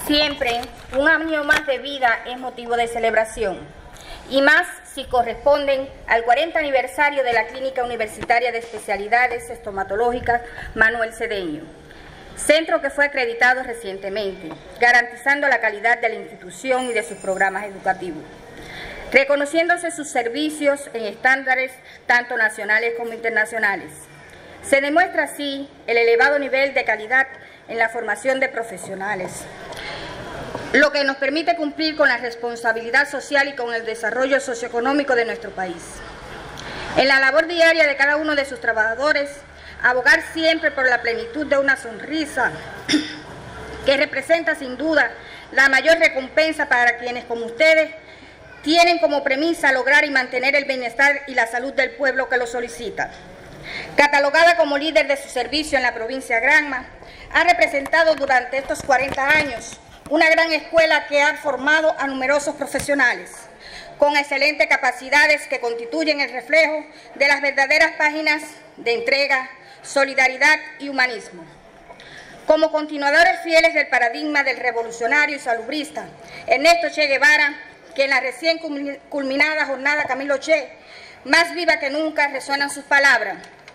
Siempre un año más de vida es motivo de celebración, y más si corresponden al 40 aniversario de la Clínica Universitaria de Especialidades Estomatológicas Manuel Cedeño, centro que fue acreditado recientemente, garantizando la calidad de la institución y de sus programas educativos, reconociéndose sus servicios en estándares tanto nacionales como internacionales. Se demuestra así el elevado nivel de calidad en la formación de profesionales, lo que nos permite cumplir con la responsabilidad social y con el desarrollo socioeconómico de nuestro país. En la labor diaria de cada uno de sus trabajadores, abogar siempre por la plenitud de una sonrisa que representa sin duda la mayor recompensa para quienes como ustedes tienen como premisa lograr y mantener el bienestar y la salud del pueblo que lo solicita. Catalogada como líder de su servicio en la provincia de Granma, ha representado durante estos 40 años una gran escuela que ha formado a numerosos profesionales con excelentes capacidades que constituyen el reflejo de las verdaderas páginas de entrega, solidaridad y humanismo. Como continuadores fieles del paradigma del revolucionario y salubrista Ernesto Che Guevara, que en la recién culminada jornada Camilo Che, más viva que nunca resuenan sus palabras.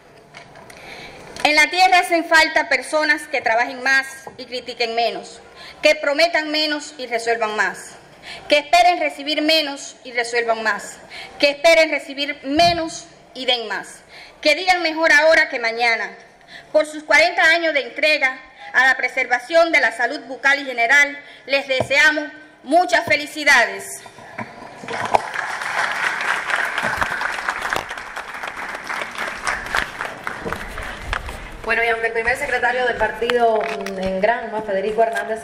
En la tierra hacen falta personas que trabajen más y critiquen menos, que prometan menos y resuelvan más, que esperen recibir menos y resuelvan más, que esperen recibir menos y den más, que digan mejor ahora que mañana. Por sus 40 años de entrega a la preservación de la salud bucal y general, les deseamos muchas felicidades. Bueno, y aunque el primer secretario del partido en Granma, Federico Hernández